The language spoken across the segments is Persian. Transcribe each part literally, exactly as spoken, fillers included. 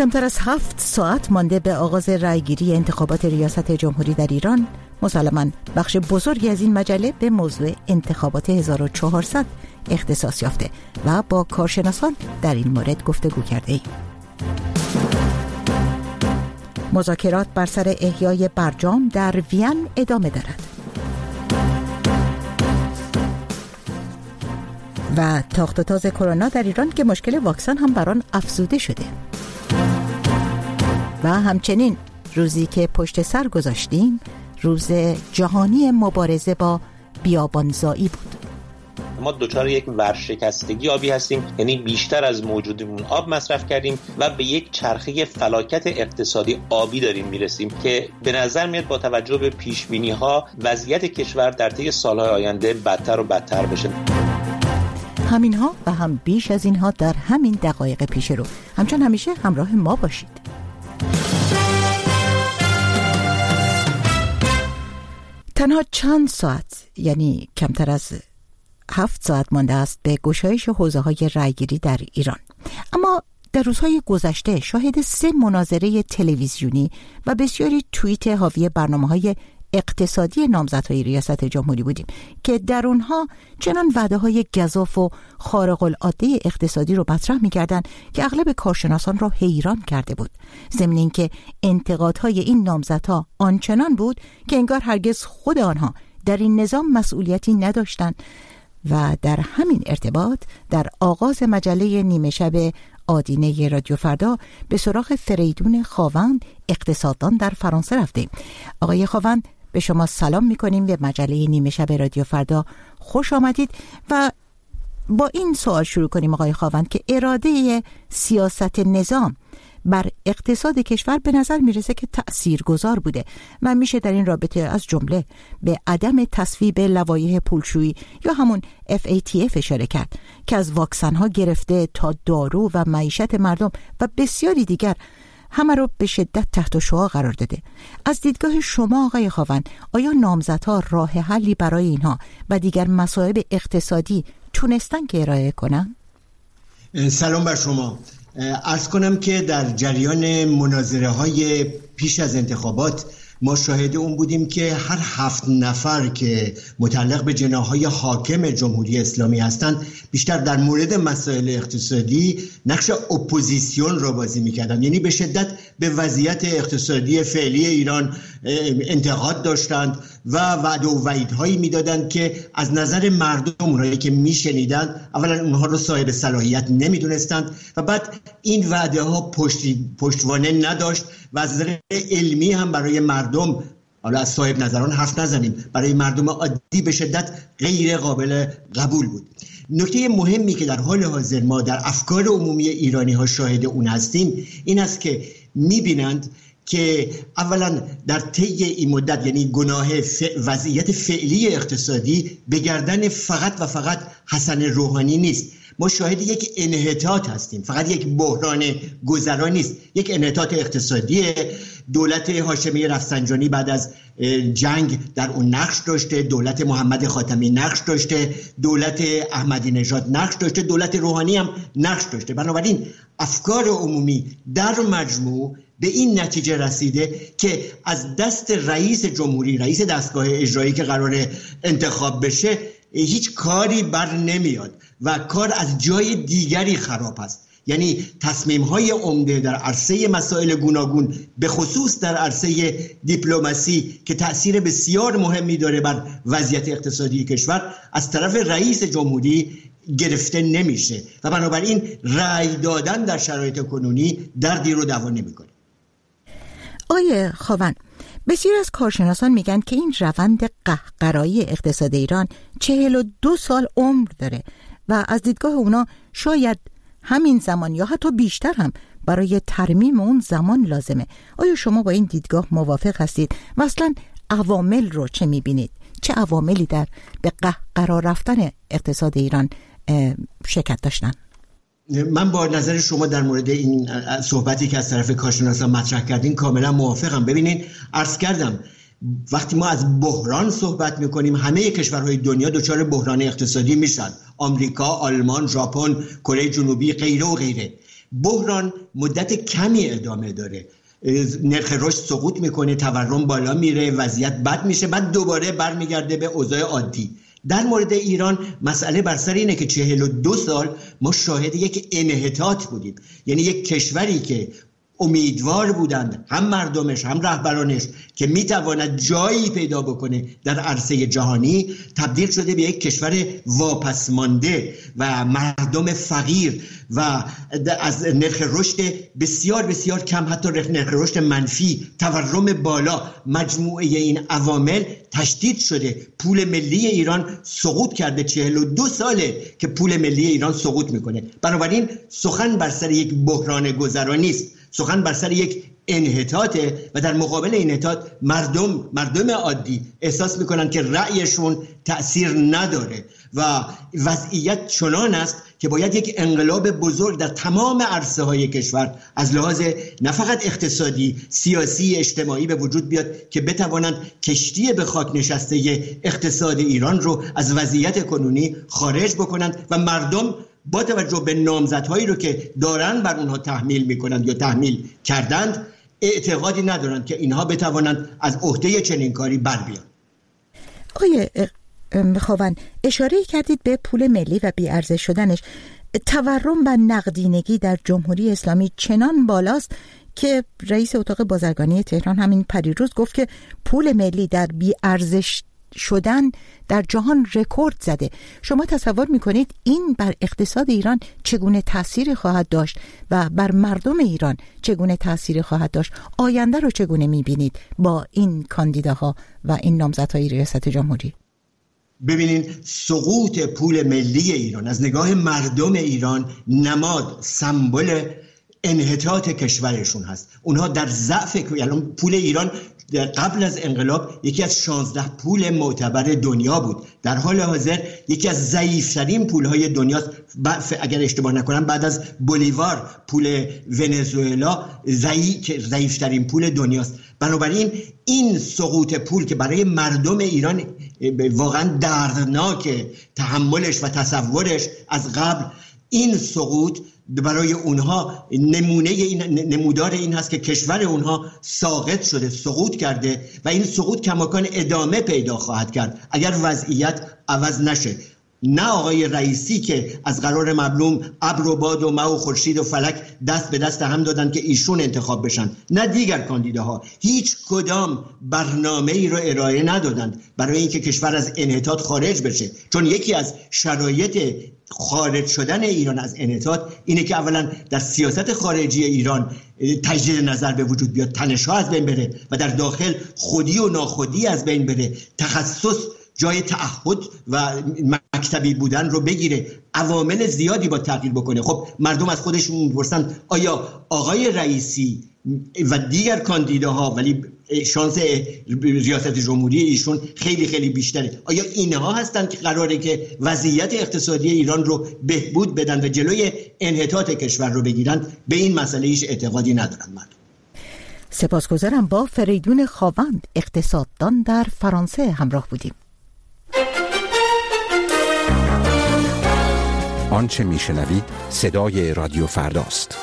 کمتر از هفت ساعت مانده به آغاز رأیگیری انتخابات ریاست جمهوری در ایران، مسلماً بخش بزرگی از این مجله به موضوع انتخابات هزار و چهارصد اختصاص یافته و با کارشناسان در این مورد گفتگو کرده ایم. مذاکرات بر سر احیای برجام در وین ادامه دارد و تاخت و تاز کرونا در ایران که مشکل واکسن هم بر آن افزوده شده و همچنین روزی که پشت سر گذاشتیم روز جهانی مبارزه با بیابانزایی بود. ما دچار یک ورشکستگی آبی هستیم، یعنی بیشتر از موجودمون آب مصرف کردیم و به یک چرخه فلاکت اقتصادی آبی داریم میرسیم که به نظر میاد با توجه به پیشبینی‌ها وضعیت کشور در طی سالهای آینده بدتر و بدتر بشه. همینها و هم بیش از اینها در همین دقایق پیش رو. همچون همیشه همراه ما باشید. تنها چند ساعت، یعنی کمتر از هفت ساعت مانده است به گشایش حوزه‌های رأیگیری در ایران. اما در روزهای گذشته شاهد سه مناظره تلویزیونی و بسیاری توییت حاوی برنامه‌های اقتصادی نامزدهای ریاست جمهوری بودیم که در اونها چنان وعده‌های گزاف و خارق العاده اقتصادی رو مطرح می‌کردند که اغلب کارشناسان را حیران کرده بود. ضمن اینکه انتقادهای این نامزدها آنچنان بود که انگار هرگز خود آنها در این نظام مسئولیتی نداشتند. و در همین ارتباط در آغاز مجله نیمه شب آدینه رادیو فردا به سراغ فریدون خاوند، اقتصاددان در فرانسه رفتیم. آقای خاوند، به شما سلام میکنیم، به مجله نیمه شب رادیو فردا خوش آمدید و با این سوال شروع کنیم آقای خاوند که اراده سیاست نظام بر اقتصاد کشور به نظر میرسه که تأثیرگذار بوده و میشه در این رابطه از جمله به عدم تصویب لوایح پولشویی یا همون اف ای تی اف اشاره کرد که از واکسن ها گرفته تا دارو و معیشت مردم و بسیاری دیگر همه رو به شدت تحت شعاع قرار داده. از دیدگاه شما آقای خاوند، آیا نامزدها راه حلی برای اینها و دیگر مصائب اقتصادی تونستن که ارائه کنن؟ سلام بر شما. عرض کنم که در جریان مناظره های پیش از انتخابات ما شاهد اون بودیم که هر هفت نفر که متعلق به جناح‌های حاکم جمهوری اسلامی هستند بیشتر در مورد مسائل اقتصادی نقش اپوزیسیون را بازی می‌کردند، یعنی به شدت به وضعیت اقتصادی فعلی ایران انتقاد داشتند و وعده و وعیدهایی میدادند که از نظر مردم اونهایی که میشنیدند اولا اونها رو صاحب صلاحیت نمیدونستند و بعد این وعده ها پشتی پشتوانه نداشت و از نظر علمی هم برای مردم، حالا از صاحب نظران حرف نزنیم، برای مردم عادی به شدت غیر قابل قبول بود. نکته مهمی که در حال حاضر ما در افکار عمومی ایرانی ها شاهد اون هستیم این است که میبینند که اولا در طی این مدت، یعنی گناه ف... وضعیت فعلی اقتصادی به گردن فقط و فقط حسن روحانی نیست. ما شاهد یک انحطاط هستیم، فقط یک بحران گذرا نیست، یک انحطاط اقتصادی. دولت هاشمی رفسنجانی بعد از جنگ در اون نقش داشته، دولت محمد خاتمی نقش داشته، دولت احمدی نژاد نقش داشته، دولت روحانی هم نقش داشته. بنابراین افکار عمومی در مجموع به این نتیجه رسیده که از دست رئیس جمهوری، رئیس دستگاه اجرایی که قراره انتخاب بشه، هیچ کاری بر نمیاد و کار از جای دیگری خراب است. یعنی تصمیم‌های عمده در عرصه مسائل گوناگون، به خصوص در عرصه دیپلماسی که تأثیر بسیار مهمی داره بر وضعیت اقتصادی کشور، از طرف رئیس جمهوری گرفته نمیشه و بنابراین رأی دادن در شرایط کنونی دردی رو دوا نمی‌کنه. آقای خاوند، بسیار از کارشناسان میگن که این روند قهقرایی اقتصاد ایران چهل و دو سال عمر داره و از دیدگاه اونا شاید همین زمان یا حتی بیشتر هم برای ترمیم اون زمان لازمه. آیا شما با این دیدگاه موافق هستید و اصلا عوامل رو چه میبینید؟ چه عواملی در به قهقرا رفتن اقتصاد ایران شرکت داشتن؟ من با نظر شما در مورد این صحبتی که از طرف کارشناسان مطرح کردین کاملا موافقم. ببینید، عرض کردم وقتی ما از بحران صحبت میکنیم همه کشورهای دنیا دچار بحران اقتصادی میشن، آمریکا، آلمان، ژاپن، کره جنوبی، غیره و غیره. بحران مدت کمی ادامه داره، نرخ رشد سقوط میکنه، تورم بالا میره، وضعیت بد میشه، بعد دوباره برمیگرده به اوضاع عادی. در مورد ایران مسئله بر سر اینه که چهل و دو سال ما شاهد یک انحطاط بودیم، یعنی یک کشوری که امیدوار بودند هم مردمش هم رهبرانش که میتواند جایی پیدا بکنه در عرصه جهانی، تبدیل شده به یک کشور واپس مانده و مردم فقیر و از نرخ رشد بسیار بسیار کم، حتی نرخ رشد منفی، تورم بالا، مجموعه این عوامل تشدید شده. پول ملی ایران سقوط کرده، چهل و دو ساله که پول ملی ایران سقوط میکنه. بنابراین سخن بر سر یک بحران گذرا نیست، سخن بر سر یک انحطاطه و در مقابل انحطاط مردم مردم عادی احساس میکنن که رأیشون تأثیر نداره و وضعیت چنان است که باید یک انقلاب بزرگ در تمام عرصه های کشور از لحاظ نه فقط اقتصادی، سیاسی، اجتماعی به وجود بیاد که بتوانند کشتی به خاک نشسته اقتصاد ایران رو از وضعیت کنونی خارج بکنند و مردم با توجه به نامزدهایی رو که دارن بر اونها تحمیل میکنند یا تحمیل کردند اعتقادی ندارند که اینها بتوانند از عهده چنین کاری بر بیان. آقای مخاون، اشاره کردید به پول ملی و بی‌ارزش شدنش. تورم و نقدینگی در جمهوری اسلامی چنان بالاست که رئیس اتاق بازرگانی تهران همین پریروز گفت که پول ملی در بی‌ارزش شدن در جهان رکورد زده. شما تصور میکنید این بر اقتصاد ایران چگونه تأثیر خواهد داشت و بر مردم ایران چگونه تأثیر خواهد داشت؟ آینده رو چگونه میبینید با این کاندیداها و این نامزدهای ریاست جمهوری؟ ببینین، سقوط پول ملی ایران از نگاه مردم ایران نماد، سمبل انحطاط کشورشون هست. اونها در ضعف، یعنی پول ایران قبل از انقلاب یکی از شانزده پول معتبر دنیا بود، در حال حاضر یکی از ضعیف‌ترین پول‌های دنیاست. اگر اشتباه نکنم بعد از بولیوار پول ونزوئلا ضعیف‌ترین پول دنیاست. بنابراین این سقوط پول که برای مردم ایران واقعا دردناک تحملش و تصورش از قبل، این سقوط برای اونها نمونه این نمودار این هست که کشور اونها ساقط شده، سقوط کرده و این سقوط کماکان ادامه پیدا خواهد کرد اگر وضعیت عوض نشه. نه آقای رئیسی که از قرار معلوم ابر و باد و مه و خورشید و فلک دست به دست هم دادن که ایشون انتخاب بشن، نه دیگر کاندیداها هیچ کدام برنامه‌ای رو ارائه ندادند برای اینکه کشور از انحطاط خارج بشه. چون یکی از شرایط خارج شدن ایران از انحطاط اینه که اولا در سیاست خارجی ایران تجدید نظر به وجود بیاد، تنش‌ها از بین بره و در داخل خودی و ناخودی از بین بره، تخصص جای تعهد و مکتبی بودن رو بگیره، عوامل زیادی با تغییر بکنه. خب مردم از خودشون می‌پرسن آیا آقای رئیسی و دیگر کاندیداها، ولی شانس ریاست جمهوری ایشون خیلی خیلی بیشتره، آیا اینها هستن که قراره که وضعیت اقتصادی ایران رو بهبود بدن و جلوی انحطاط کشور رو بگیرن؟ به این مسئله هیچ اعتقادی ندارن مردم. سپاسگزارم. با فریدون خاوند، اقتصاددان در فرانسه همراه بودیم. آنچه میشنوید صدای رادیو فرداست.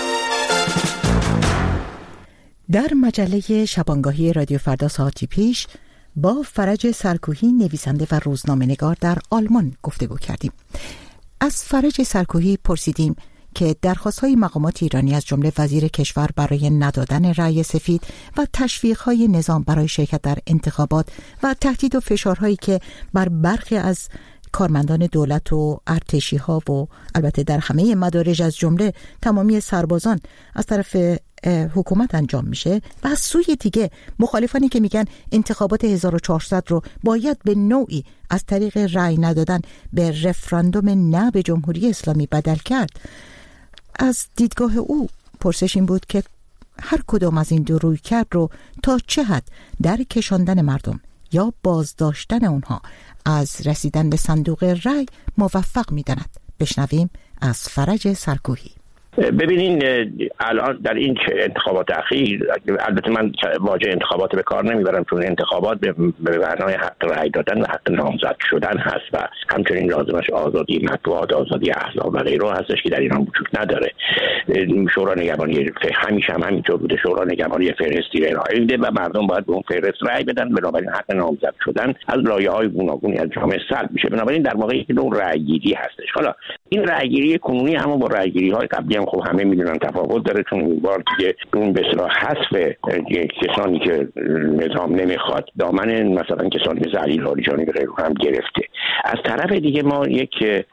در مجله شبانگاهی رادیو فردا ساعتی پیش با فرج سرکوهی، نویسنده و روزنامه‌نگار در آلمان گفتگو کردیم. از فرج سرکوهی پرسیدیم که درخواست‌های مقامات ایرانی از جمله وزیر کشور برای ندادن رأی سفید و تشویق‌های نظام برای شرکت در انتخابات و تهدید و فشارهایی که بر برخی از کارمندان دولت و ارتشی ها و البته در همه مدارج از جمله تمامی سربازان از طرف حکومت انجام میشه و از سوی دیگه مخالفانی که میگن انتخابات هزار و چهارصد رو باید به نوعی از طریق رأی ندادن به رفراندوم نه به جمهوری اسلامی بدل کرد. از دیدگاه او پرسش این بود که هر کدام از این دو رویکرد رو تا چه حد در کشاندن مردم یا بازداشتن اونها از رسیدن به صندوق رای موفق می‌داند. بشنویم از فرج سرکوهی. ببینین الان در این انتخابات اخیر، البته من واژه انتخابات به کار نمیبرم چون انتخابات به معنای حق رأی دادن و حق نامزد شدن هست و همچنین لازمش آزادی مطبوعات، آزادی احزاب و غیره هستش که در ایران وجود نداره. شورای نگهبانی همیشه هم همینطور بوده، شورای نگهبانی فهرستی ارائه میده و مردم باید به اون فهرست رأی بدن، بنابراین حق نامزد شدن از لایه‌های گوناگونی از جامعه سلب میشه. بنابراین در واقع یک نوع رأی‌گیری هستش. حالا این رأی‌گیری کنونی هم با رأی‌گیری‌های قبلی هم خب همه میدونن تفاوت داره، چون این بار دیگه اون به اصطلاح حذف کسانی که نظام نمیخواد دامن مثلا کسانی که ذلیل لاریجانی به غیره هم گرفته. از طرف دیگه ما یک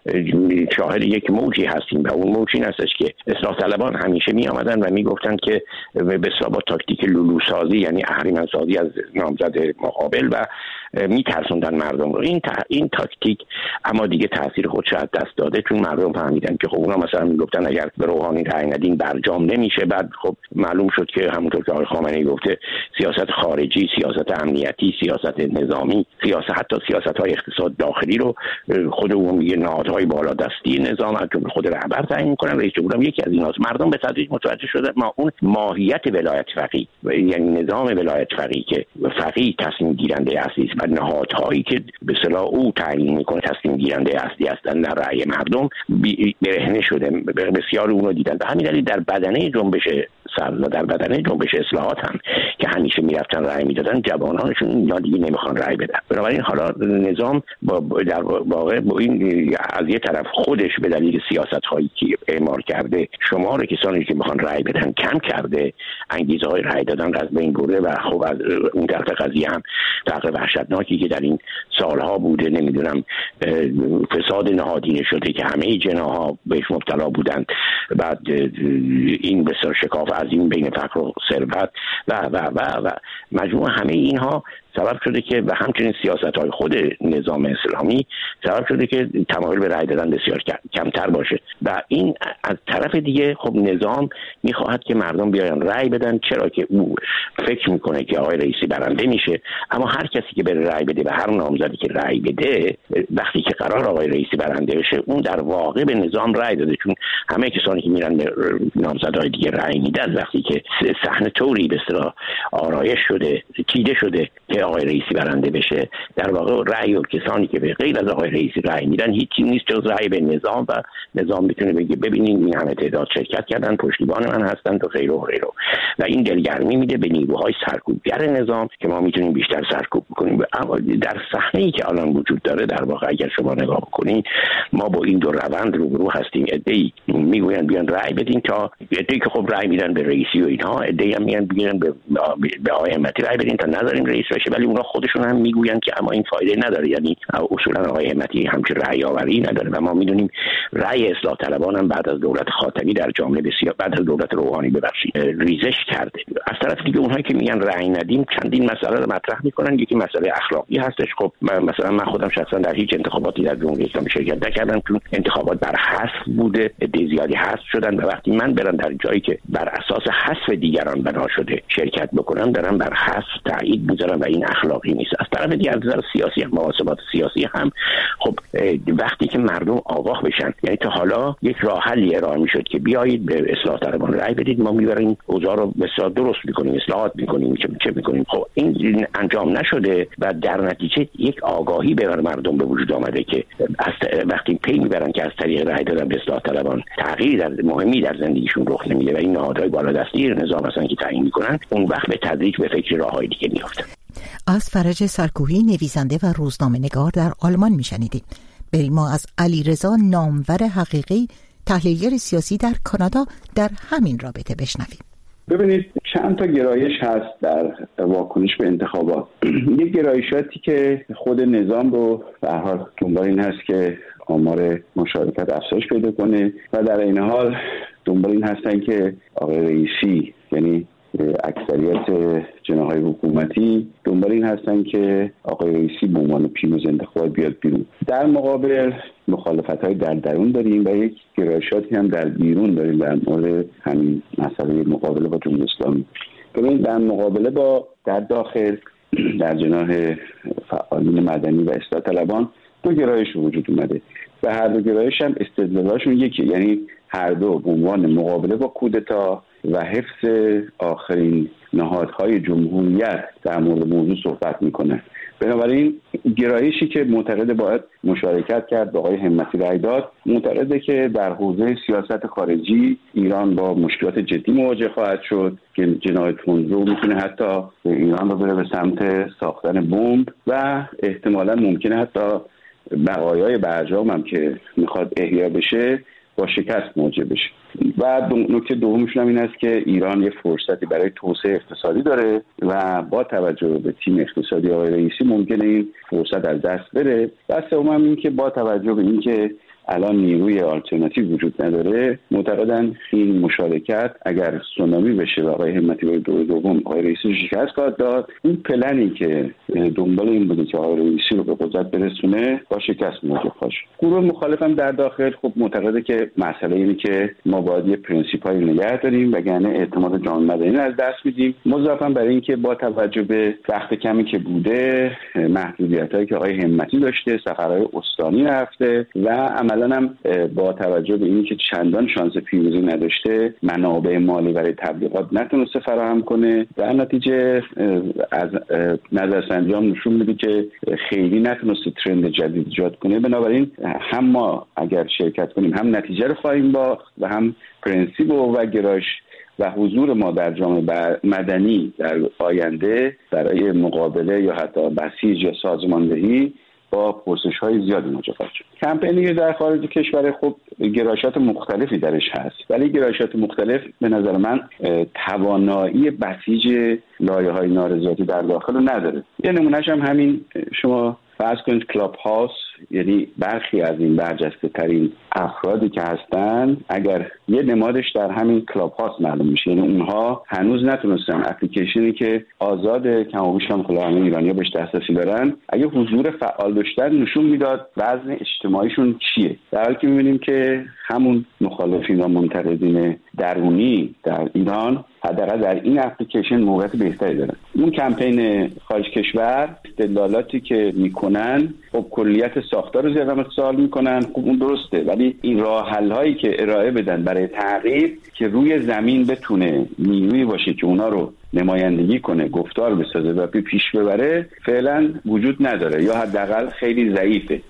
شاهد یک موجی هستیم و اون موج این هستش که اصلاح طلبان همیشه می آمدن و میگفتن که به اصطلاح با تاکتیک لولوسازی یعنی اهریمن‌سازی از نامزد مقابل و میترسوندن مردم رو. این تا... این تاکتیک اما دیگه تاثیر خودش از دست داده، چون مردم فهمیدن که خب اونا مثلا میگفتن اگر به روحانی رأی ندین برجام نمیشه. بعد خب معلوم شد که همونطور که آقای خامنه‌ای گفته سیاست خارجی، سیاست امنیتی، سیاست نظامی، سیاست حتی سیاست‌های اقتصاد داخلی رو خود اون میگه نهادهای بالادستی نظام از جمله خود رهبر تعیین می‌کنن. رئیس جمهور هم یکی از ایناست. مردم به تدریج متوجه شدن ما اون ماهیت ولایت فقیه یعنی نظام ولایت فقیه که فقیه تصمیم گیرنده اصلی است و نهادهایی که به اصطلاح او تعیین میکنه تصمیم گیرنده اصلی هستند در رأی مردم برهنه شده. بسیار اون رو دیدن و همین دلیل در بدنه جنبش سبز و در بدنه جنبش اصلاحات هم که همیشه میرفتن رأی میدادن جوانانشون اینا دیگه نمیخوان رأی بدن. بنابراین حالا نظام با در واقع با این از یه طرف خودش به دلیل سیاست هایی که اعمال کرده شمار کسانی که میخوان رأی بدن کم کرده، انگیزه های رأی دادن از بین برده و خب از اون طرف قضیه هم تقریبا وحشتناکی که در این سالها بوده، نمیدونم فساد نهادینه شده که همه جناها بهش مبتلا بودند، بعد این بسیار شکاف عظیم بین فقر و ثروت و و و و مجموع همه اینها سبب شده که و همچنین سیاست‌های خود نظام اسلامی سبب شده که تمایل به رأی دادن بسیار کمتر باشه و این از طرف دیگه خب نظام می‌خواهد که مردم بیاین رأی بدن، چرا که او فکر می‌کنه که آقای رئیسی برنده میشه، اما هر کسی که بره رأی بده و هر نامزدی که رأی بده وقتی که قرار آقای رئیسی برنده بشه اون در واقع به نظام رأی داده، چون همه کسانی که میرن به نامزدهای دیگه رأی میدن وقتی که صحنه طوری به اصطلاح آرایش شده، چیده شده که آقای رئیسی برنده بشه، در واقع رأی و کسانی که به غیر از آقای رئیسی رأی میدن هیچی نیست جز رأی به نظام و نظام میتونه بگه ببینید این همه تعداد شرکت کردن، پشتیبان من هستند و غیره و غیره و این دلگرمی میده به نیروهای سرکوبگر نظام که ما میتونیم بیشتر سرکوب بکنیم. اما در صحنه‌ای که الان وجود داره در واقع اگر شما نگاه بکنید ما با این دو روند روبرو هستیم. عده‌ای میگوین بیان رأی بدین تا عده‌ای که خب رأی میدن به رئیسی و اینها، عده‌ای هم میگن بیان به به آقای همتی رأی بدین تا نذاریم رئیس بشه، ولی اونا خودشون هم میگوین که اما این فایده نداره، یعنی اصولا آقای همتی همچین رأی آوری نداره و ما میدونیم رأی اصلاح طلبان هم بعد از دولت خاتمی در جامعه بسیار بعد از دولت روحانی ببخشید ریزش کرده. از طرف دیگه اونهایی که میگن رأی ندیم چندین مسئله رو مطرح میکنن. یکی مسئله اخلاقی هستش. خب مثلا من خودم شخصا در هیچ انتخاباتی در جمهوری اسلامی شرکت نکردم چون انتخابات بر حذف بوده، عده زیادی حذف شدن و وقتی من برم در جایی که بر اساس حذف دیگران بنا شده شرکت بکنم دارم بر حذف تایید میذارم و این اخلاقی نیست. از طرف دیگه از نظر سیاسی هم محاسبات سیاسی هم خب وقتی که مردم آگاه بشن، یعنی تا حالا یک راه حلی ارائه میشد که بیایید به اصلاح طلبان رأی بدید، ما میبریم اوضاع رو بسیار درست میکنیم، اصلاحات میکنیم، چه چه میکنیم. خب این انجام نشده و در نتیجه یک آگاهی به مردم به وجود آمده که از وقتی پی میبرن که از طریق رأی دادن به اصلاح طلبان تغییری در مهمی در زندگیشون رخ نمیده و این نهادهای بالادستی نظام هستن که تعیین میکنن، اون وقت به تدریج به فکر راههای دیگه میافتن. از فرج سرکوهی نویسنده و روزنامه‌نگار در آلمان میشنیدیم. بریم ما از علیرضا نامور حقیقی تحلیلگر سیاسی در کانادا در همین رابطه بشنویم. ببینید چند تا گرایش هست در واکنش به انتخابات. یک گرایشاتی که خود نظام رو به هر حال دنبال این هست که آمار مشارکت افزایش پیدا کنه و در این حال دنبال این هستن که آقای رئیسی یعنی اکثریت جناح‌های حکومتی دنبال این هستن که آقای رئیسی به عنوان پیروز انتخابات بیاد بیرون. در مقابل مخالفت‌های در درون داریم و یک گرایشاتی هم در بیرون داریم در مورد همین مسئله مقابله با جمهوری اسلامی. ببینید در مقابله با در داخل در جناح فعالین مدنی و اصلاح طلبان دو گرایش وجود اومده و هر دو گرایش هم استدلالشون یکیه، یعنی هر دو به عنوان مقابله با کودتا و حفظ آخرین نهادهای جمهوریت در مورد موضوع صحبت میکنه. بنابراین گرایشی که معتقد باید مشارکت کرد با آقای همتی رای داد، معتقده که در حوزه سیاست خارجی ایران با مشکلات جدی مواجه خواهد شد که جنایت تندرو میتونه حتی ایران رو بره به سمت ساختن بمب و احتمالاً ممکنه حتی بقایای برجام هم که میخواد احیا بشه با شکست مواجه بشه. و نکته دومشون هم این است که ایران یه فرصتی برای توسعه اقتصادی داره و با توجه به تیم اقتصادی آقای رئیسی ممکنه این فرصت از دست بره. و سوم هم این که با توجه به این که الان نیروی آلترناتیو وجود نداره، معتقدن این مشارکت اگر سونامی بشه و آقای همتی به دور دوم آقای رئیسی شکست خواهد داد، این پلنی که دنبال این بوده که آقای رئیسی رو به قدرت برسونه با شکست مواجه خواهد شد. گروه مخالف هم در داخل خب معتقده که مسئله اینه که ما باید یه پرنسیپای نگه داریم وگرنه اعتماد جامعه مدنی از دست میدیم. مضافاً برای اینکه با توجه به وقت کمی که بوده، محدودیتایی که آقای همتی داشته، سفرهای استانی رفته و عملاً هم با توجه به اینکه چندان شانس پیروزی نداشته، منابع مالی برای تبلیغات نتونسته فراهم کنه، در نتیجه از نظرسنجی هم نشون میده که خیلی نتونسته ترند جدید ایجاد کنه. بنابراین هم ما اگر شرکت کنیم هم نتیجه رو خواهیم باخت و هم پرنسیپ و گرایش و حضور ما در جامعه مدنی در آینده برای مقابله یا حتی بسیج یا سازماندهی با پرسش‌های زیادی مواجه خواهد شد. کمپینی در خارج کشور خب گرایشات مختلفی درش هست، ولی گرایشات مختلف به نظر من توانایی بسیج لایه‌های نارضایتی در داخل رو نداره. یه نمونهش هم همین شما فرض کنید کلاب هاوس، یعنی برخی از این برجسته ترین افرادی که هستن اگر یه نمادش در همین کلاب هاوس معلوم میشه، یعنی اونها هنوز نتونستن اپلیکیشنی که آزاد کمابیش هم خلا همه ایرانی‌ها بهش دسترسی دارن اگه حضور فعال داشتن نشون میداد وزن اجتماعیشون چیه، در حالی که میبینیم که همون مخالفین و منتقدین درونی در ایران حداقل در این اپلیکیشن موقعیت بهتری دارن. اون کمپین خارج کشور استدلالاتی که میکنن خب کلیت ساختار رو زیرقم سوال میکنن، خب اون درسته، ولی این راه حل هایی که ارائه بدن برای تغییر که روی زمین بتونه نیرویی باشه که اونا رو نمایندگی کنه، گفتار بسازه و پیش ببره فعلا وجود نداره یا حداقل خیلی ضعیفه.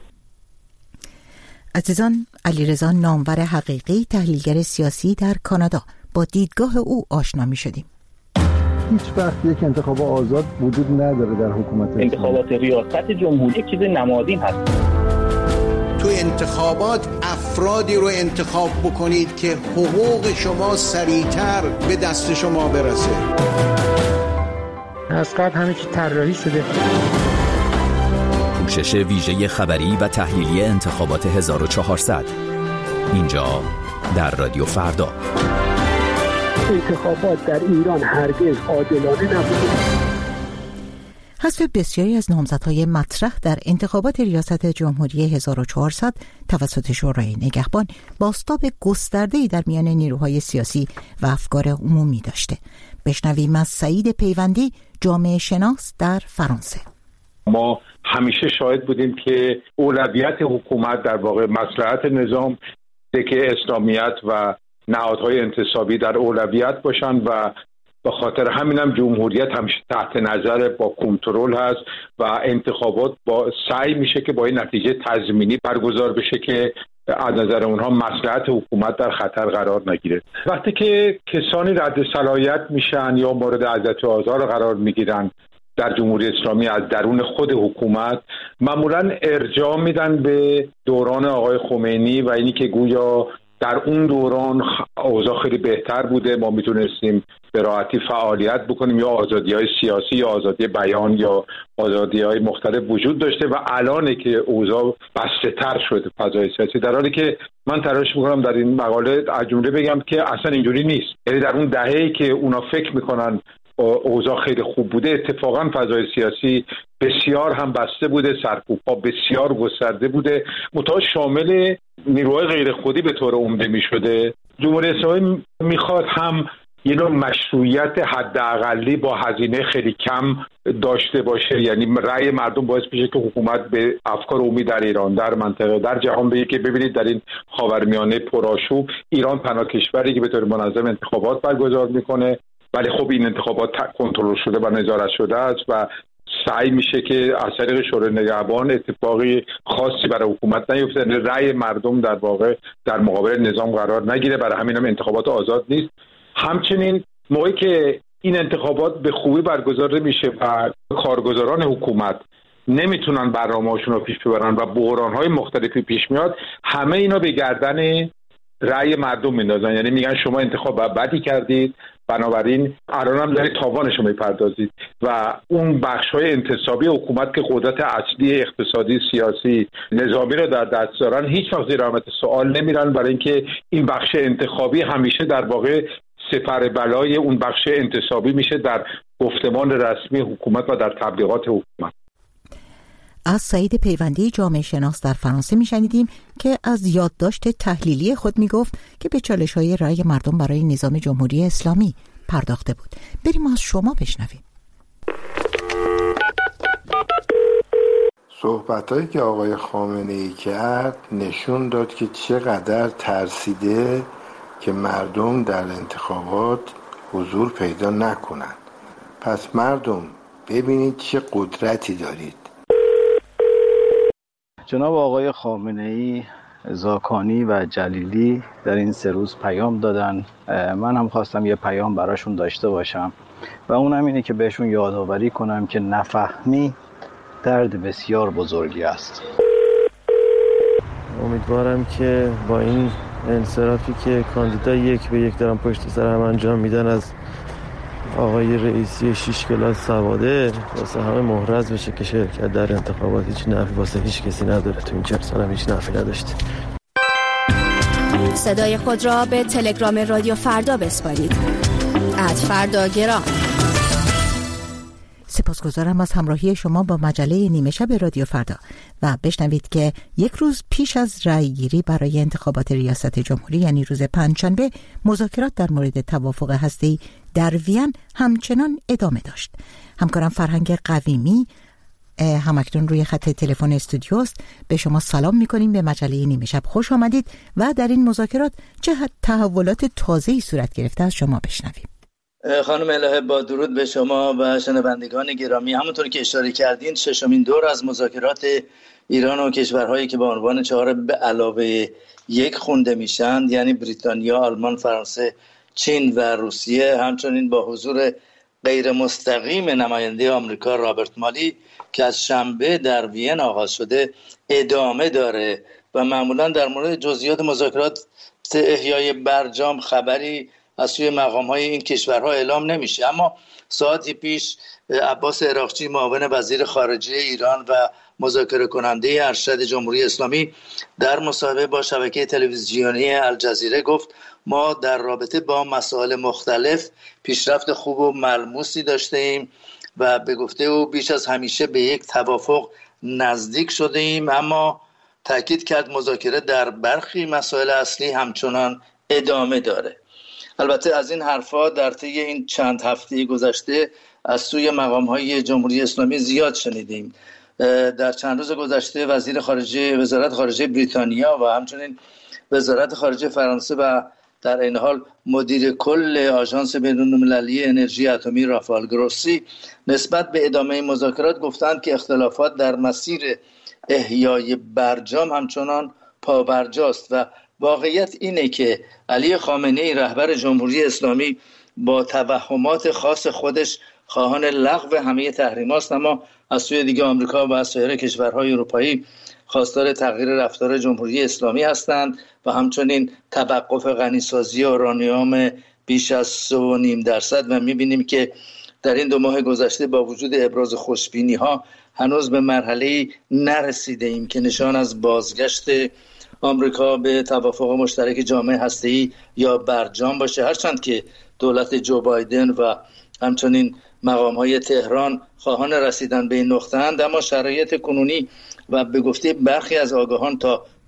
عزیزان، علیرضا نامور حقیقی، تحلیلگر سیاسی در کانادا، با دیدگاه او آشنا می شدیم. هیچ وقت یک انتخاب آزاد وجود نداره در حکومت. انتخابات ریاست جمهوری چیز نمادین هست. تو انتخابات افرادی رو انتخاب بکنید که حقوق شما سریعتر به دست شما برسه. از قبل همه چی طراحی شده. پوشش ویژه خبری و تحلیلی انتخابات هزار و چهارصد اینجا در رادیو فردا. انتخابات در ایران هرگز عادلانه نبود. حذف بسیاری از نامزدهای مطرح در انتخابات ریاست جمهوری هزار و چهارصد توسط شورای نگهبان بازتاب گسترده‌ای در میان نیروهای سیاسی و افکار عمومی داشته. بشنویم از سعید پیوندی، جامعه شناس در فرانسه. ما همیشه شاهد بودیم که اولویت حکومت در واقع مصلحت نظام که اسلامیت و نهادهای انتصابی در اولویت باشن و به خاطر همین هم جمهوریت همیشه تحت نظر با کنترل هست و انتخابات با سعی میشه که با این نتیجه تضمینی برگزار بشه که از نظر اونها مصلحت حکومت در خطر قرار نگیره. وقتی که کسانی رد صلاحیت میشن یا مورد اذیت و آزار قرار میگیرن در جمهوری اسلامی از درون خود حکومت، معمولا ارجاع میدن به دوران آقای خمینی و اینی که گویا در اون دوران اوضاع خیلی بهتر بوده، ما میتونستیم به راحتی فعالیت بکنیم یا آزادی‌های سیاسی یا آزادی بیان یا آزادی‌های مختلف وجود داشته و الان که اوضاع بسته‌تر شده فضای سیاسی، در حالی که من تلاش میکنم در این مقاله از جمله بگم که اصلا اینجوری نیست. یعنی در اون دهه‌ای که اونا فکر میکنن اوضاع خیلی خوب بوده، اتفاقا فضای سیاسی بسیار هم بسته بوده، سرکوب‌ها بسیار گسترده بوده، متأ شامل نیروهای غیر خودی به طور عمده می شده. جمهوری اسلامی میخواد هم یه نوع مشروعیت حداقلی با هزینه خیلی کم داشته باشه. یعنی رأی مردم باعث میشه که حکومت به افکار عمومی در ایران، در منطقه، در جهان بگه که ببینید در این خاورمیانه پرآشوب ایران تنها کشوری که به طور منظم انتخابات برگزار میکنه، ولی خب این انتخابات کنترل شده و نظارت شده است و سعی میشه که از طریق شورای نگهبان اتفاقی خاصی برای حکومت نیفته، یعنی رأی مردم در واقع در مقابل نظام قرار نگیره. برای همین هم انتخابات آزاد نیست. همچنین موقعی که این انتخابات به خوبی برگزار میشه و کارگزاران حکومت نمیتونن برنامه‌هاشون رو پیش ببرن و بحران‌های مختلفی پیش میاد، همه اینا به گردن رأی مردم میندازن. یعنی میگن شما انتخاب بدی کردید، بنابراین الان هم دارید تاوانش رو میپردازید و اون بخش‌های انتصابی حکومت که قدرت اصلی اقتصادی، سیاسی، نظامی رو در دست دارن هیچ وقت زیر علامت سوال نمیرن، برای اینکه این بخش انتخابی همیشه در واقع سپر بلای اون بخش انتصابی میشه در گفتمان رسمی حکومت و در تبلیغات حکومت. از سعید پیوندی جامعه شناس در فرانسه میشنیدیم که از یادداشت تحلیلی خود میگفت که به چالش‌های رأی مردم برای نظام جمهوری اسلامی پرداخته بود. بریم از شما بشنویم. صحبتایی که آقای خامنه‌ای کرد نشون داد که چقدر ترسیده که مردم در انتخابات حضور پیدا نکنند. پس مردم ببینید چه قدرتی دارید. جناب آقای خامنه‌ای، زاکانی و جلیلی در این سه روز پیام دادن. من هم خواستم یه پیام براشون داشته باشم و اونم اینه که بهشون یادآوری کنم که نفهمی درد بسیار بزرگی است. امیدوارم که با این انصرافی که کاندیدا یک به یک دارن پشت سر هم انجام میدن از آقای رئیسی شش کلاس سواده، واسه همه محرز بشه که شرکت در انتخابات هیچ نفعی واسه هیچ کسی نداره. تو این چهل سال هم هیچ نفعی نداشته. صدای خود را به تلگرام رادیو فردا بسپارید. ات فردا گرام. سپاسگزارم از همراهی شما با مجله نیمه شب رادیو فردا و بشنوید که یک روز پیش از رأیگیری برای انتخابات ریاست جمهوری، یعنی روز پنجشنبه، مذاکرات در مورد توافق هسته‌ای در وین همچنان ادامه داشت. همکارم فرهنگ قویمی همکنون روی خط تلفن استودیو است. به شما سلام می‌کنیم، به مجله نیمه شب خوش آمدید و در این مذاکرات چه تحولات تازه‌ای صورت گرفته از شما بشنویم. خانم الهه، با درود به شما و شنوندگان گرامی. همونطور که اشاره کردین، ششمین دور از مذاکرات ایران و کشورهایی که با عنوان چهار به علاوه یک خونده میشن، یعنی بریتانیا، آلمان، فرانسه، چین و روسیه، همچنین با حضور غیر مستقیم نماینده آمریکا رابرت مالی که از شنبه در وین آغاز شده، ادامه داره و معمولا در مورد جزئیات مذاکرات احیای برجام خبری از سوی مقام‌های این کشورها اعلام نمیشه. اما ساعتی پیش عباس عراقچی، معاون وزیر خارجه ایران و مذاکره کننده ارشد جمهوری اسلامی، در مصاحبه با شبکه تلویزیونی الجزیره گفت ما در رابطه با مسائل مختلف پیشرفت خوب و ملموسی داشته ایم و به گفته او بیش از همیشه به یک توافق نزدیک شده ایم، اما تاکید کرد مذاکره در برخی مسائل اصلی همچنان ادامه داره. البته از این حرفا در طی این چند هفته گذشته از سوی مقام‌های جمهوری اسلامی زیاد شنیدیم. در چند روز گذشته وزیر خارجه وزارت خارجه بریتانیا و همچنین وزارت خارجه فرانسه و در این حال مدیر کل آژانس بین‌المللی انرژی اتمی رافائل گروسی نسبت به ادامه مذاکرات گفتند که اختلافات در مسیر احیای برجام همچنان پابرجاست و واقعیت اینه که علی خامنه‌ای رهبر جمهوری اسلامی با توهمات خاص خودش خواهان لغو همه تحریمات، اما از سوی دیگه آمریکا و سایر کشورهای اروپایی خواستار تغییر رفتار جمهوری اسلامی هستند و همچنین توقف غنیسازی اورانیوم بیش از سه و نیم درصد و می‌بینیم که در این دو ماه گذشته با وجود ابراز خوشبینی‌ها هنوز به مرحله‌ای نرسیده ایم که نشان از بازگشت آمریکا به توافق مشترک جامع هسته‌ای یا برجام باشه، هرچند که دولت جو بایدن و همچنین مقام‌های تهران خواهان رسیدن به این نقطه اند، اما شرایط کنونی و به گفته برخی از آگاهان تا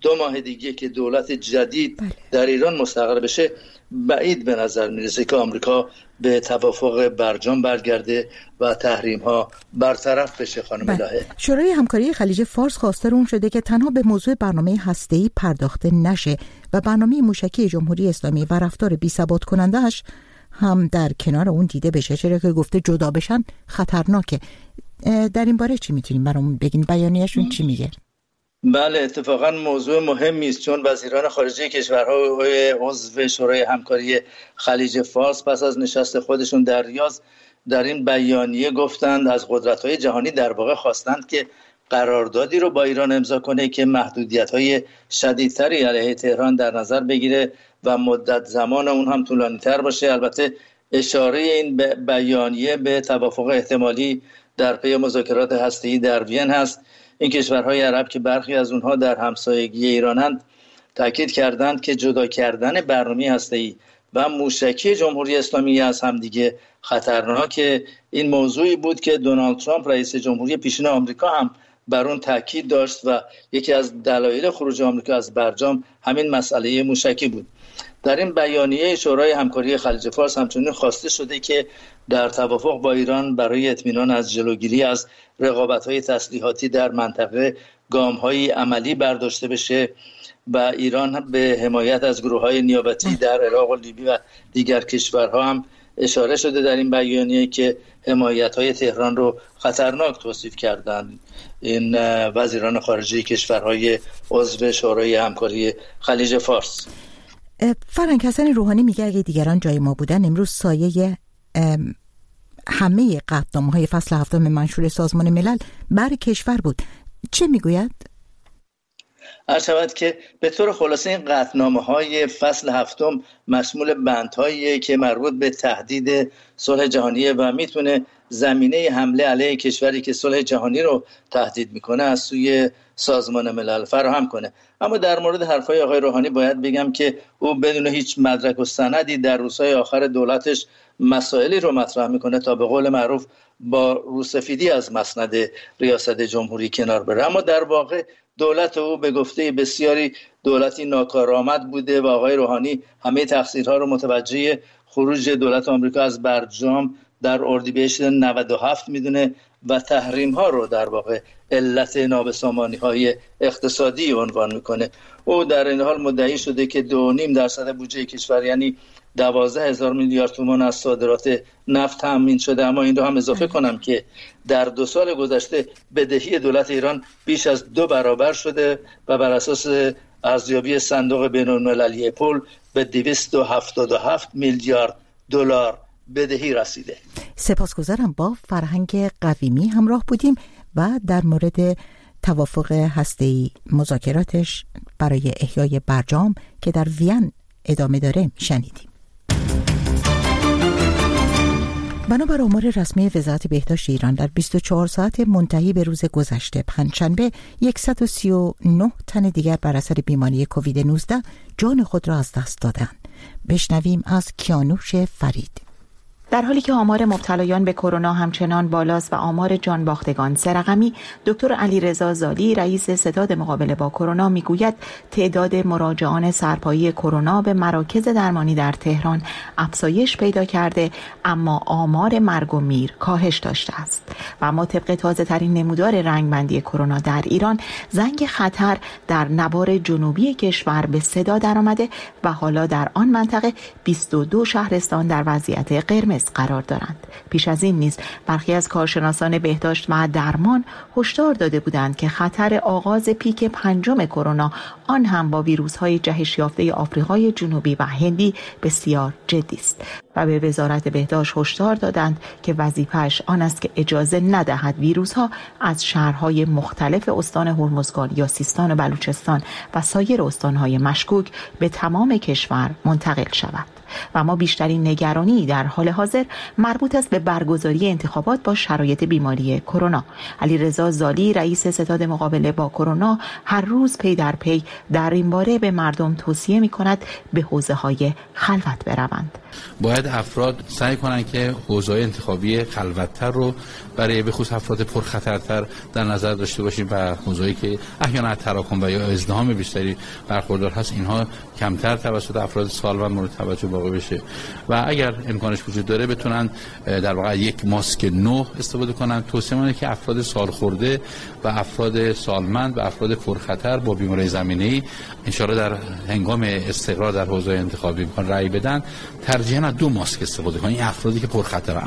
دو ماه دیگه که دولت جدید در ایران مستقر بشه بعید به نظر میرسه که آمریکا به توافق برجام برگرده و تحریم ها برطرف بشه. خانم الهه، شورای همکاری خلیج فارس خواستار اون شده که تنها به موضوع برنامه هسته‌ای پرداخته نشه و برنامه موشکی جمهوری اسلامی و رفتار بی‌ثبات کننده‌اش هم در کنار اون دیده بشه، چرا که گفته جدا بشن خطرناکه. در این باره چی میتونیم برامون بگین؟ بیانیه‌شون چی میگه؟ بله، اتفاقا موضوع مهمی است، چون وزیران خارجه کشورها عضو شورای همکاری خلیج فارس پس از نشست خودشون در ریاض در این بیانیه گفتند از قدرت‌های جهانی در واقع خواستند که قراردادی رو با ایران امضا کنه که محدودیت‌های شدیدتری علیه تهران در نظر بگیره و مدت زمان اون هم طولانی‌تر باشه. البته اشاره این بیانیه به توافق احتمالی در پی مذاکرات هسته‌ای در وین هست. این کشورهای عرب که برخی از اونها در همسایگی ایرانند تاکید کردند که جدا کردن برنامه هسته‌ای و موشکی جمهوری اسلامی از همدیگه خطرناکه. این موضوعی بود که دونالد ترامپ رئیس جمهوری پیشین آمریکا هم بر اون تاکید داشت و یکی از دلایل خروج آمریکا از برجام همین مسئله موشکی بود. در این بیانیه شورای همکاری خلیج فارس همچنین خواسته شده که در توافق با ایران برای اطمینان از جلوگیری از رقابت‌های تسلیحاتی در منطقه گام‌های عملی برداشته بشه و ایران به حمایت از گروه‌های نیابتی در عراق و لیبی و دیگر کشورها هم اشاره شده در این بیانیه که حمایت‌های تهران رو خطرناک توصیف کردند این وزیران خارجه کشورهای عضو شورای همکاری خلیج فارس. فرانک حسن روحانی میگه اگه دیگران جای ما بودن امروز سایه همه قطعنامه‌های فصل هفتم منشور سازمان ملل بر کشور بود. چه میگوید؟ عرض شود که به طور خلاصه این قطعنامه‌های فصل هفتم مشمول بندهایی که مربوط به تهدید صلح جهانیه و میتونه زمینه حمله علیه کشوری که صلح جهانی رو تهدید میکنه از سوی سازمان ملل فراهم کنه. اما در مورد حرفای آقای روحانی باید بگم که او بدون هیچ مدرک و سندی در روزهای آخر دولتش مسائلی رو مطرح میکنه تا به قول معروف با روسفیدی از مسند ریاست جمهوری کنار بره. اما در واقع دولت او به گفته بسیاری دولتی ناکارآمد بوده و آقای روحانی همه تقصیرها رو متوجه خروج دولت آمریکا از برجام در اردیبهشت نود و هفت میدونه و تحریم ها رو در واقع علت نابسامانی های اقتصادی عنوان میکنه. او در این حال مدعی شده که دو و نیم درصد بودجه کشور یعنی دوازده هزار میلیارد تومان از صادرات نفت تامین شده. اما این رو هم اضافه کنم که در دو سال گذشته بدهی دولت ایران بیش از دو برابر شده و بر اساس ارزیابی صندوق بین‌المللی پول به دویست و هفتاد و هفت میلیارد دلار بدهی رسیده. سپاسگزارم. با فرهنگ قویمی همراه بودیم و در مورد توافق هسته‌ای مذاکراتش برای احیای برجام که در وین ادامه داره شنیدیم. بنابر آمار رسمی وزارت بهداشت ایران در بیست و چهار ساعت منتهی به روز گذشته پنجشنبه صد و سی و نه تن دیگر بر اثر بیماری کووید نوزده جان خود را از دست دادند. بشنویم از کیانوش فرید. در حالی که آمار مبتلایان به کرونا همچنان بالاست و آمار جان باختگان سه رقمی، دکتر علیرضا زالی رئیس ستاد مقابله با کرونا میگوید تعداد مراجعان سرپایی کرونا به مراکز درمانی در تهران افزایش پیدا کرده، اما آمار مرگ و میر کاهش داشته است. و اما طبق تازه ترین نمودار رنگبندی کرونا در ایران، زنگ خطر در نوار جنوبی کشور به صدا درآمده و حالا در آن منطقه بیست و دو شهرستان در وضعیت قرمز قرار دارند. پیش از این نیز برخی از کارشناسان بهداشت و درمان هشدار داده بودند که خطر آغاز پیک پنجم کرونا، آن هم با ویروس‌های جهش یافته آفریقای جنوبی و هندی، بسیار جدی است و به وزارت بهداشت هشدار دادند که وظیفه‌اش آن است که اجازه ندهد ویروس‌ها از شهرهای مختلف استان هرمزگان یا سیستان و بلوچستان و سایر استان‌های مشکوک به تمام کشور منتقل شود. و اما بیشترین نگرانی در حال حاضر مربوط است به برگزاری انتخابات با شرایط بیماری کرونا. علیرضا زالی رئیس ستاد مقابله با کرونا هر روز پی در پی در این باره به مردم توصیه می‌کند به حوزه‌های خلوت بروند. باید افراد سعی کنند که حوزه‌های انتخابی خلوت‌تر رو برای به خصوص افراد پرخطرتر در نظر داشته باشیم و حوزه‌ای که احیانا تراکم و یا ازدحام بیشتری برخوردار هست اینها کمتر توسط افراد سالمند مورد توجه واقع بشه و اگر امکانش وجود داره بتونن در واقع یک ماسک نو استفاده کنن. توصیه منه که افراد سالخورده و افراد سالمند و افراد پرخطر با بیماری زمینه‌ای ان شاءالله در هنگام استقرار در حوزه انتخابی میخوان رأی بدن ترجیحاً دو ماسک استفاده کنن. این افرادی که پرخطرن.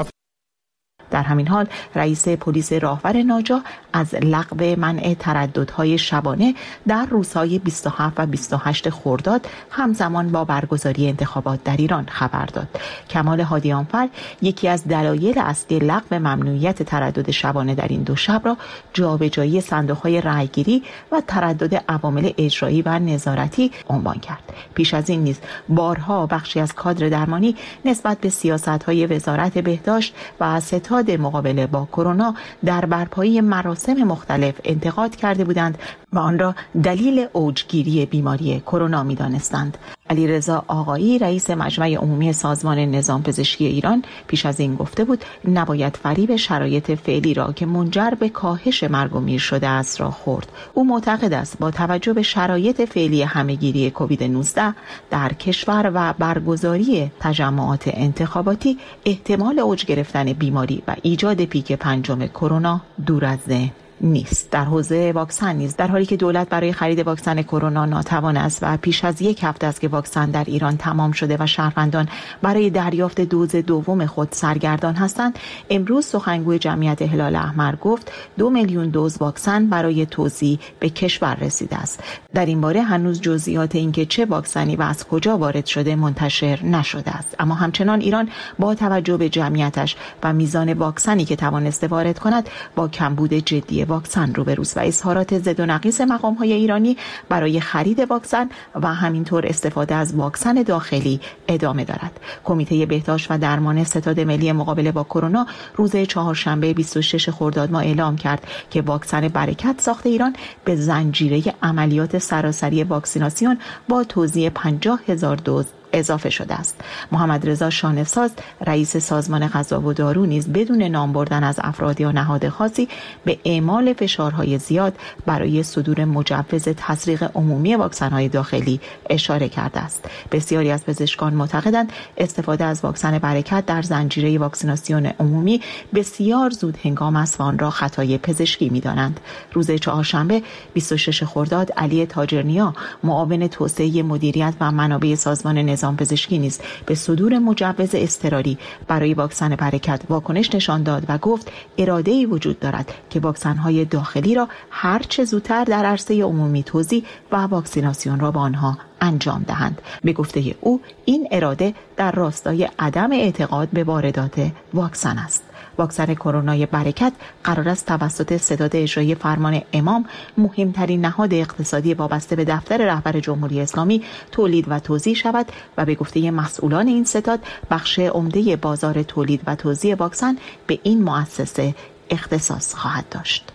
در همین حال رئیس پلیس راهور ناجا از لغو منع ترددهای شبانه در روزهای بیست و هفت و بیست و هشت خرداد همزمان با برگزاری انتخابات در ایران خبر داد. کمال هادیانفر یکی از دلایل اصلی لغو ممنوعیت تردد شبانه در این دو شب را جابجایی صندوق‌های رأیگیری و تردد عوامل اجرایی و نظارتی عنوان کرد. پیش از این نیز بارها بخشی از کادر درمانی نسبت به سیاست‌های وزارت بهداشت و ستاد مقابله با کرونا در برپایی مراسم مختلف انتقاد کرده بودند و آن را دلیل اوجگیری بیماری کرونا می‌دانستند. علیرضا آقایی رئیس مجمع عمومی سازمان نظام پزشکی ایران پیش از این گفته بود نباید فریب شرایط فعلی را که منجر به کاهش مرگ و میر شده است را خورد. او معتقد است با توجه به شرایط فعلی همهگیری کووید نوزده در کشور و برگزاری تجمعات انتخاباتی احتمال اوج گرفتن بیماری و ایجاد پیک پنجم کرونا دور از ذهن نیست. در حوزه واکسن نیز در حالی که دولت برای خرید واکسن کرونا ناتوان است و پیش از یک هفته است که واکسن در ایران تمام شده و شهروندان برای دریافت دوز دوم خود سرگردان هستند، امروز سخنگوی جمعیت هلال احمر گفت دو میلیون دوز واکسن برای توزیع به کشور رسیده است. در این باره هنوز جزئیات اینکه چه واکسنی و از کجا وارد شده منتشر نشده است، اما همچنان ایران با توجه به جمعیتش و میزان واکسنی که توانسته وارد کند با کمبود جدی واکسن روبروست و اظهارات ضد و نقیض مقام‌های ایرانی برای خرید واکسن و همینطور استفاده از واکسن داخلی ادامه دارد. کمیته بهداشت و درمان ستاد ملی مقابله با کرونا روز چهارشنبه بیست و شش خرداد ماه اعلام کرد که واکسن برکت ساخت ایران به زنجیره عملیات سراسری واکسیناسیون با توزیع پنجاه هزار دوز اضافه شده است. محمد رضا شانه‌ساز رئیس سازمان غذا و دارو نیز بدون نام بردن از افراد یا نهاد خاصی به اعمال فشارهای زیاد برای صدور مجوز تسریع عمومی واکسن‌های داخلی اشاره کرده است. بسیاری از پزشکان معتقدند استفاده از واکسن برکت در زنجیره واکسیناسیون عمومی بسیار زود هنگام است و آن را خطای پزشکی می‌دانند. روز چهارشنبه بیست و شش خرداد علی تاجرنیا معاون توسعه مدیریت و منابع سازمان نظام پزشکی نیز به صدور مجوز اضطراری برای واکسن برکت واکنش نشان داد و گفت اراده‌ای وجود دارد که واکسن‌های داخلی را هر چه زودتر در عرصه عمومی توزیع و واکسیناسیون را با آنها انجام دهند. به گفته او این اراده در راستای عدم اعتقاد به واردات واکسن است. واکسن کرونای برکت قرار است توسط ستاد اجرایی فرمان امام مهمترین نهاد اقتصادی وابسته به دفتر رهبر جمهوری اسلامی تولید و توزیع شود و به گفته مسئولان این ستاد بخش عمده بازار تولید و توزیع واکسن به این مؤسسه اختصاص خواهد داشت.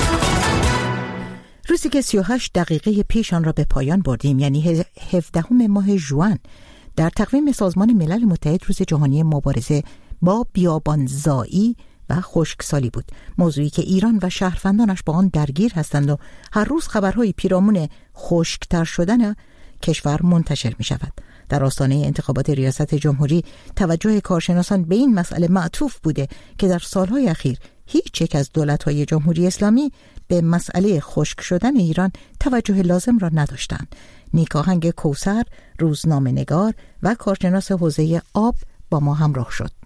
روزی که سی و هشت دقیقه پیش آن را به پایان بردیم، یعنی هفدهم ماه ژوئن، در تقویم سازمان ملل متحد روز جهانی مبارزه با بیابانزایی و خشکسالی بود، موضوعی که ایران و شهروندانش با آن درگیر هستند و هر روز خبرهای پیرامون خشکتر شدن کشور منتشر می شود. در آستانه انتخابات ریاست جمهوری توجه کارشناسان به این مسئله معطوف بوده که در سالهای اخیر هیچ یک از دولت‌های جمهوری اسلامی به مسئله خشک شدن ایران توجه لازم را نداشتند. نیکاهنگ کوثر، روزنامه‌نگار و کارشناس حوزه آب با ما همراه شد.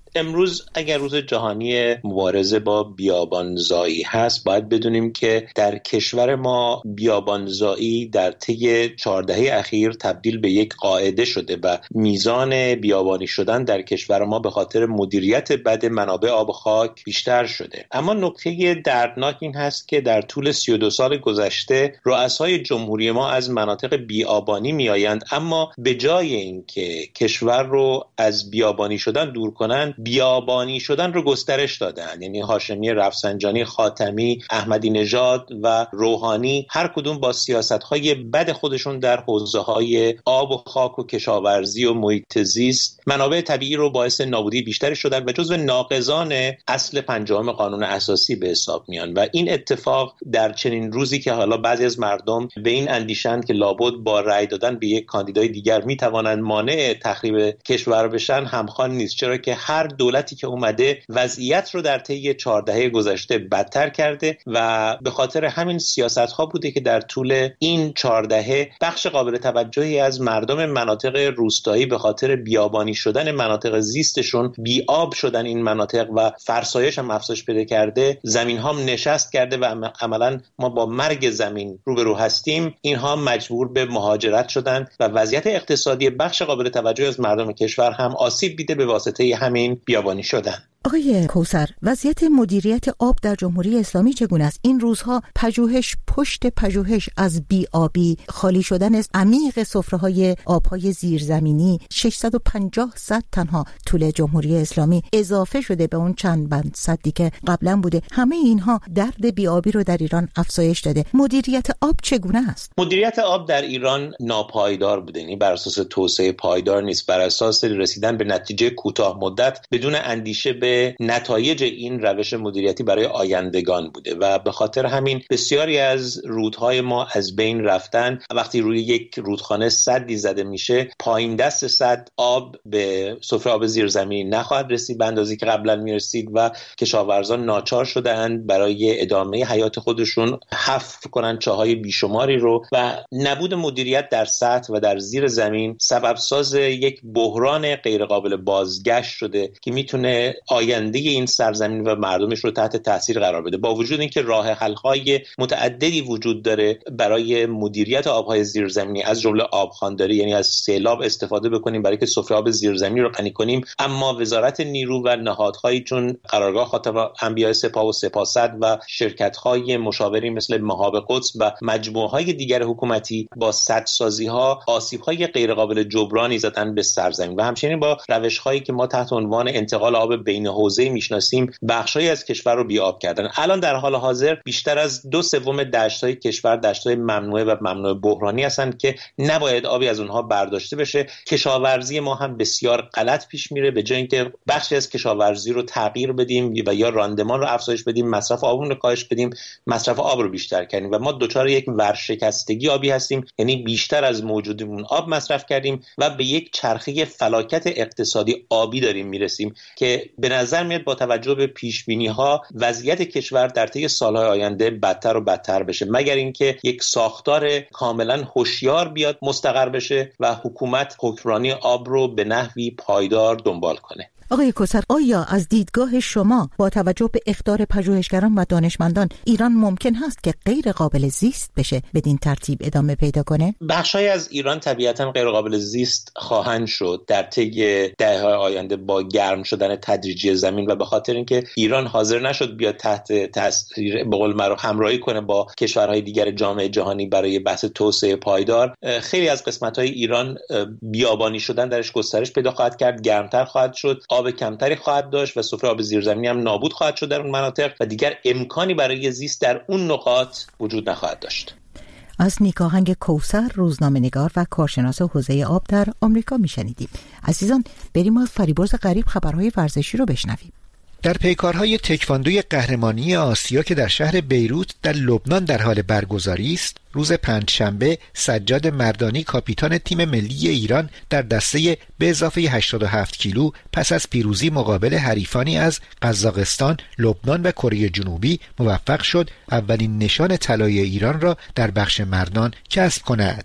امروز اگر روز جهانی مبارزه با بیابانزایی هست، باید بدونیم که در کشور ما بیابانزایی در طی چهار دهه اخیر تبدیل به یک قاعده شده و میزان بیابانی شدن در کشور ما به خاطر مدیریت بد منابع آب و خاک بیشتر شده. اما نکته دردناک این هست که در طول سی و دو سال گذشته رؤسای جمهوری ما از مناطق بیابانی میآیند، اما به جای اینکه کشور رو از بیابانی شدن دور کنن، بیابانی شدن رو گسترش دادن. یعنی هاشمی، رفسنجانی، خاتمی، احمدی نژاد و روحانی هر کدوم با سیاست‌های بد خودشون در حوزه‌های آب و خاک و کشاورزی و محیط زیست منابع طبیعی رو باعث نابودی بیشتری شدن و جزو ناقضان اصل پنجم قانون اساسی به حساب میان. و این اتفاق در چنین روزی که حالا بعضی از مردم به این اندیشند که لابد با رأی دادن به یک کاندیدای دیگر میتوانند مانع تخریب کشور بشن همخوان نیست، چرا که هر دولتی که اومده وضعیت رو در طی چهار دهه گذشته بدتر کرده و به خاطر همین سیاست‌ها بوده که در طول این چهار دهه بخش قابل توجهی از مردم مناطق روستایی به خاطر بیابانی شدن مناطق زیستشون بی‌آب شدن این مناطق و فرسایش هم افزایش پیدا کرده، زمین‌ها نشست کرده و عملاً ما با مرگ زمین روبرو هستیم. اینها مجبور به مهاجرت شدن و وضعیت اقتصادی بخش قابل توجهی از مردم کشور هم آسیب دیده به واسطه همین بیابانی شدن. آقای کوثر، وضعیت مدیریت آب در جمهوری اسلامی چگونه است؟ این روزها پژوهش پشت پژوهش از بی‌آبی، خالی شدن از عمیق سفره‌های آب‌های زیرزمینی، ششصد و پنجاه سد تنها طول جمهوری اسلامی اضافه شده به اون چند بند سدی که قبلا بوده. همه اینها درد بی‌آبی رو در ایران افزایش داده. مدیریت آب چگونه است؟ مدیریت آب در ایران ناپایدار بوده، یعنی بر اساس توسعه پایدار نیست، بر اساس رسیدن به نتیجه کوتاه مدت بدون اندیشه به نتایج این روش مدیریتی برای آیندگان بوده و به خاطر همین بسیاری از رودهای ما از بین رفتن. وقتی روی یک رودخانه سدی زده میشه، پایین دست سد آب به سفره آب زیرزمینی نخواهد رسید به اندازه‌ای که قبلا میرسید و کشاورزان ناچار شده‌اند برای ادامه حیات خودشون حفر کنن چاهای بیشماری رو و نبود مدیریت در سطح و در زیر زمین سبب ساز یک بحران غیرقابل بازگشت شده که میتونه آینده این سرزمین و مردمش رو تحت تاثیر قرار بده. با وجود اینکه راه حل‌های متعددی وجود داره برای مدیریت آب‌های زیرزمینی، از جمله آبخوانداری، یعنی از سیلاب استفاده بکنیم برای که سفره آب زیرزمینی رو غنی کنیم، اما وزارت نیرو و نهادهایی چون قرارگاه خاتم انبیاء سپاه و سپاهسد و شرکت‌های مشاوری مثل مهاب قدس و مجموعه‌های دیگر حکومتی با سدسازی‌ها آسیب‌های غیرقابل جبرانی زدن به سرزمین و همچنین با روش‌هایی که ما تحت عنوان انتقال آب بین حوزه میشناسیم بخشایی از کشور رو بی‌آب کردن. الان در حال حاضر بیشتر از دو سوم دشت‌های کشور دشت‌های ممنوعه و ممنوع بحرانی هستند که نباید آبی از اونها برداشته بشه. کشاورزی ما هم بسیار غلط پیش میره، به جای اینکه بخشی از کشاورزی رو تغییر بدیم و یا راندمان رو افزایش بدیم، مصرف آبمون رو کاهش بدیم، مصرف آب رو بیشتر کردیم و ما دچار یک ورشکستگی آبی هستیم، یعنی بیشتر از موجودمون آب مصرف کردیم و به یک چرخه فلاکت اقتصادی آبی داریم میرسیم که به نظر میاد با توجه به پیشبینی‌ها وضعیت کشور در طی سال‌های آینده بدتر و بدتر بشه، مگر اینکه یک ساختار کاملا هوشیار بیاد مستقر بشه و حکومت حکمرانی آب رو به نحوی پایدار دنبال کنه. آقای کوثر، آیا از دیدگاه شما با توجه به اخطار پژوهشگران و دانشمندان ایران ممکن هست که غیر قابل زیست بشه بدین ترتیب ادامه پیدا کنه؟ بخشای از ایران طبیعتاً غیر قابل زیست خواهند شد در طی دهه‌های آینده با گرم شدن تدریجی زمین و به خاطر اینکه ایران حاضر نشد بیاد تحت تاثیر به قول معروف همراهی کنه با کشورهای دیگر جامعه جهانی برای بحث توسعه پایدار، خیلی از قسمت‌های ایران بیابانی شدن درش گسترش پیدا خواهد کرد، گرمتر خواهد شد، آب کمتری خواهد داشت و سفره آب زیرزمینی هم نابود خواهد شد در اون مناطق و دیگر امکانی برای زیست در اون نقاط وجود نخواهد داشت. از نیکاهنگ کوثر، روزنامه‌نگار و کارشناس حوزه آب در آمریکا میشنیدیم. عزیزان، بریم از فریبرز غریب خبرهای ورزشی رو بشنویم. در پیکارهای تکواندوی قهرمانی آسیا که در شهر بیروت در لبنان در حال برگزاری است، روز پنجشنبه سجاد مردانی کاپیتان تیم ملی ایران در دسته به اضافه هشتاد و هفت کیلو پس از پیروزی مقابل حریفانی از قزاقستان، لبنان و کره جنوبی موفق شد اولین نشان طلای ایران را در بخش مردان کسب کند.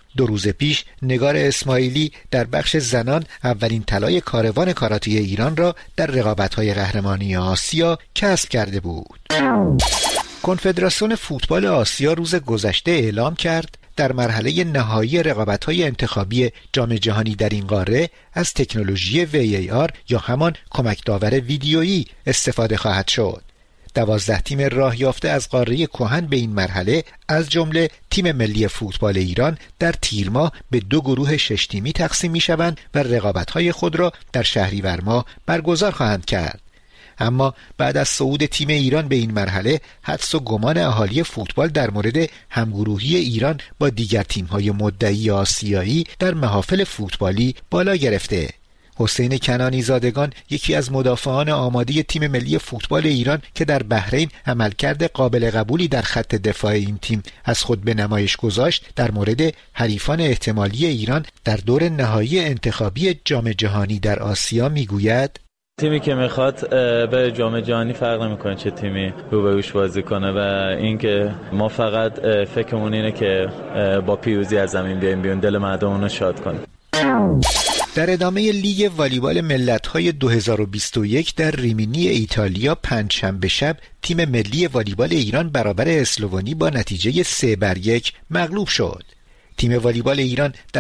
دو روز پیش نگار اسماعیلی در بخش زنان اولین طلای کاروان کاراته ایران را در رقابت‌های قهرمانی آسیا کسب کرده بود. کنفدراسیون فوتبال آسیا روز گذشته اعلام کرد در مرحله نهایی رقابت‌های انتخابی جام جهانی در این قاره از تکنولوژی وی ای آر یا همان کمک داور ویدیویی استفاده خواهد شد. دوازده تیم راه یافته از قاره کهن به این مرحله از جمله تیم ملی فوتبال ایران در تیر ماه به دو گروه شش تیمی تقسیم می‌شوند و رقابت‌های خود را در شهریور ماه برگزار خواهند کرد. اما بعد از صعود تیم ایران به این مرحله حدس و گمان اهالی فوتبال در مورد همگروهی ایران با دیگر تیم‌های مدعی آسیایی در محافل فوتبالی بالا گرفته. حسین کنانی زادگان، یکی از مدافعان آماده تیم ملی فوتبال ایران که در بحرین عملکرد قابل قبولی در خط دفاع این تیم از خود به نمایش گذاشت، در مورد حریفان احتمالی ایران در دور نهایی انتخابی جام جهانی در آسیا میگوید: تیمی که میخواد به جام جهانی فرق نمیکنه چه تیمی روبروش بازی کنه و اینکه ما فقط فکرمون اینه که با پیروزی از زمین بیایم بیرون، دل مردم رو شاد کنیم. در ادامه لیگ والیبال ملت‌های دو هزار و بیست و یک در ریمینی ایتالیا پنجشنبه شب تیم ملی والیبال ایران برابر اسلوونی با نتیجه سه بر یک مغلوب شد. تیم والیبال ایران در